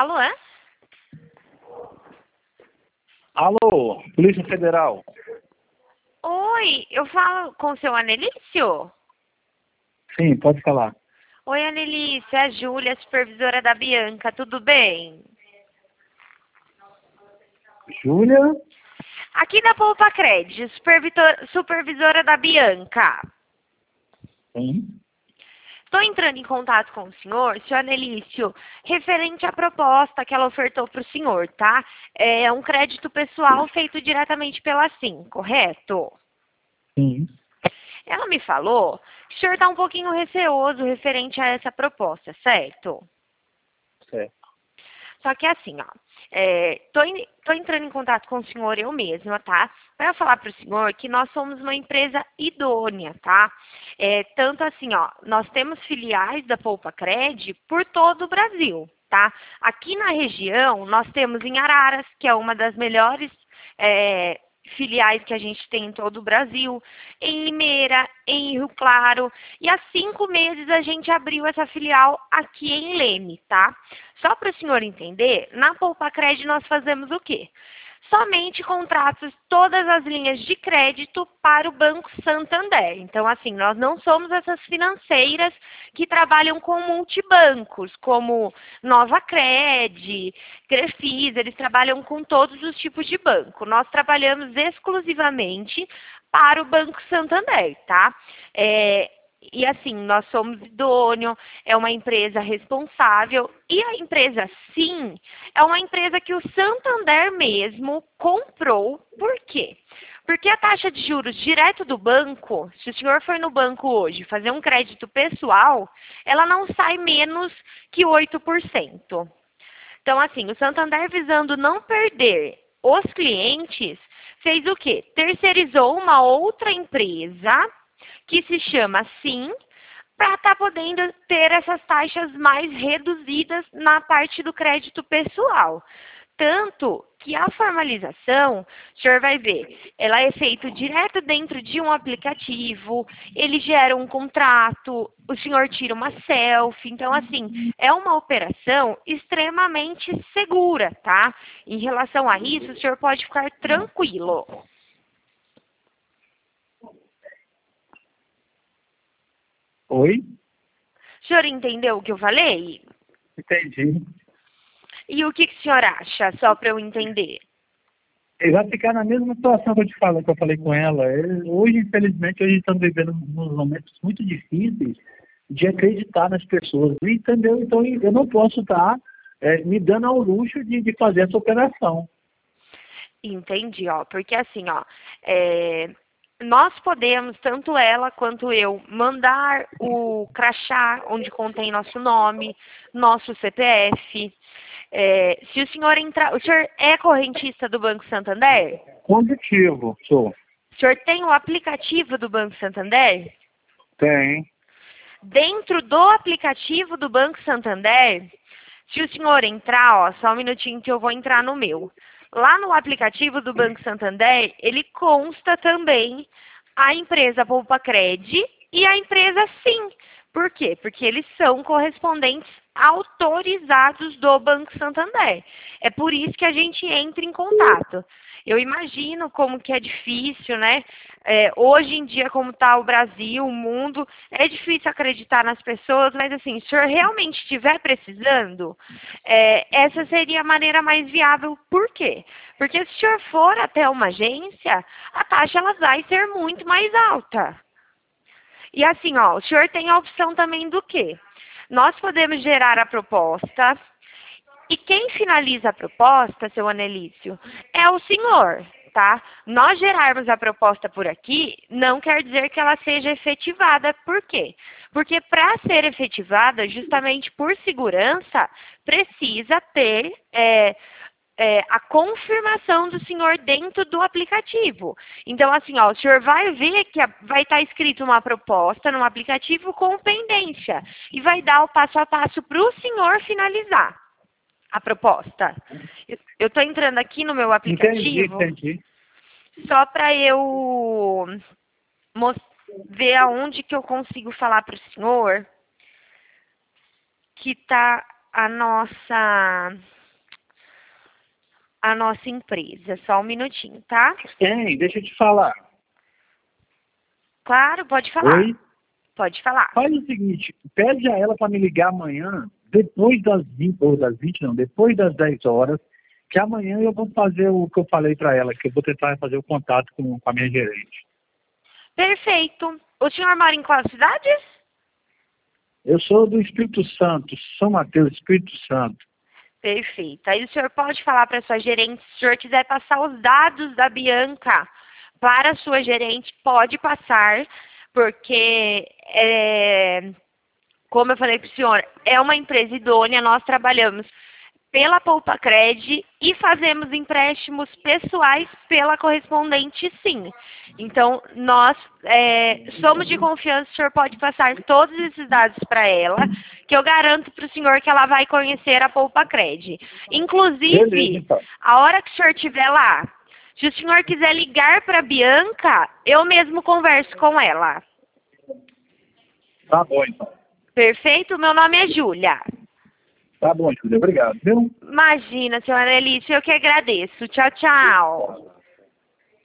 Alô, é? Alô, Polícia Federal. Oi, eu falo com o seu Anelício? Sim, pode falar. Oi, Anelício, é a Júlia, supervisora da Bianca, tudo bem? Júlia? Aqui da Poupa Cred, supervisora da Bianca. Sim. Estou entrando em contato com o senhor Anelício, referente à proposta que ela ofertou para o senhor, tá? É um crédito pessoal feito diretamente pela SIM, correto? Sim. Ela me falou que o senhor está um pouquinho receoso referente a essa proposta, certo? Certo. Só que assim, ó, tô entrando em contato com o senhor eu mesma, tá? Para falar para o senhor que nós somos uma empresa idônea, tá? Tanto assim, ó, nós temos filiais da Poupa Cred por todo o Brasil, tá? Aqui na região, nós temos em Araras, que é uma das melhores filiais que a gente tem em todo o Brasil, em Limeira, em Rio Claro, e há 5 meses a gente abriu essa filial aqui em Leme, tá? Só para o senhor entender, na Poupa Cred nós fazemos o quê? Somente contratos, todas as linhas de crédito para o Banco Santander. Então, assim, nós não somos essas financeiras que trabalham com multibancos, como Nova Cred, Crefisa, eles trabalham com todos os tipos de banco. Nós trabalhamos exclusivamente para o Banco Santander, tá? E assim, nós somos idôneo, é uma empresa responsável e a empresa sim é uma empresa que o Santander mesmo comprou. Por quê? Porque a taxa de juros direto do banco, se o senhor for no banco hoje fazer um crédito pessoal, ela não sai menos que 8%. Então, assim, o Santander visando não perder os clientes, fez o quê? Terceirizou uma outra empresa que se chama SIM, para estar podendo ter essas taxas mais reduzidas na parte do crédito pessoal. Tanto que a formalização, o senhor vai ver, ela é feita direto dentro de um aplicativo, ele gera um contrato, o senhor tira uma selfie. Então, assim, é uma operação extremamente segura, tá? Em relação a isso, o senhor pode ficar tranquilo. Oi? O senhor entendeu o que eu falei? Entendi. E o que o senhor acha, só para eu entender? Ele vai ficar na mesma situação que que eu falei com ela. Hoje, infelizmente, a gente está vivendo uns momentos muito difíceis de acreditar nas pessoas, entendeu? Então, eu não posso estar me dando ao luxo de fazer essa operação. Entendi, ó. Porque assim, ó, nós podemos, tanto ela quanto eu, mandar o crachá onde contém nosso nome, nosso CPF. Se o senhor entrar, o senhor é correntista do Banco Santander? Positivo, sou. O senhor tem o aplicativo do Banco Santander? Tem. Dentro do aplicativo do Banco Santander, se o senhor entrar, ó, só um minutinho que eu vou entrar no meu. Lá no aplicativo do Banco Santander, ele consta também a empresa Poupa Cred e a empresa Sim. Por quê? Porque eles são correspondentes autorizados do Banco Santander. É por isso que a gente entra em contato. Eu imagino como que é difícil, né? Hoje em dia, como está o Brasil, o mundo, é difícil acreditar nas pessoas, mas assim, se o senhor realmente estiver precisando, essa seria a maneira mais viável. Por quê? Porque se o senhor for até uma agência, a taxa ela vai ser muito mais alta. E assim, ó, o senhor tem a opção também do quê? Nós podemos gerar a proposta e quem finaliza a proposta, seu Anelício, é o senhor, tá? Nós gerarmos a proposta por aqui não quer dizer que ela seja efetivada. Por quê? Porque para ser efetivada, justamente por segurança, precisa ter a confirmação do senhor dentro do aplicativo. Então, assim, ó, o senhor vai ver que vai estar escrito uma proposta no aplicativo com pendência e vai dar o passo a passo para o senhor finalizar a proposta. Eu estou entrando aqui no meu aplicativo Entendi. só para eu ver aonde que eu consigo falar para o senhor que está a nossa a nossa empresa. Só um minutinho, tá? Tem, deixa eu te falar. Claro, pode falar. Oi? Pode falar. Faz o seguinte, pede a ela para me ligar amanhã, depois das 20, ou das 20 não, depois das 10 horas, que amanhã eu vou fazer o que eu falei para ela, que eu vou tentar fazer o contato com a minha gerente. Perfeito. O senhor mora em qual cidade? Eu sou do Espírito Santo, São Mateus, Espírito Santo. Perfeito. Aí o senhor pode falar para sua gerente, se o senhor quiser passar os dados da Bianca para a sua gerente, pode passar, porque, como eu falei para o senhor, é uma empresa idônea, nós trabalhamos pela Poupacred e fazemos empréstimos pessoais pela correspondente, sim. Então, nós somos de confiança, o senhor pode passar todos esses dados para ela, que eu garanto para o senhor que ela vai conhecer a Poupacred. Inclusive, Beleza, então. a hora que o senhor estiver lá, se o senhor quiser ligar para a Bianca, eu mesmo converso com ela. Tá bom, então. Perfeito? Meu nome é Júlia. Tá bom, Júlia, obrigado. Viu? Imagina, senhora Elícia, eu que agradeço. Tchau, tchau.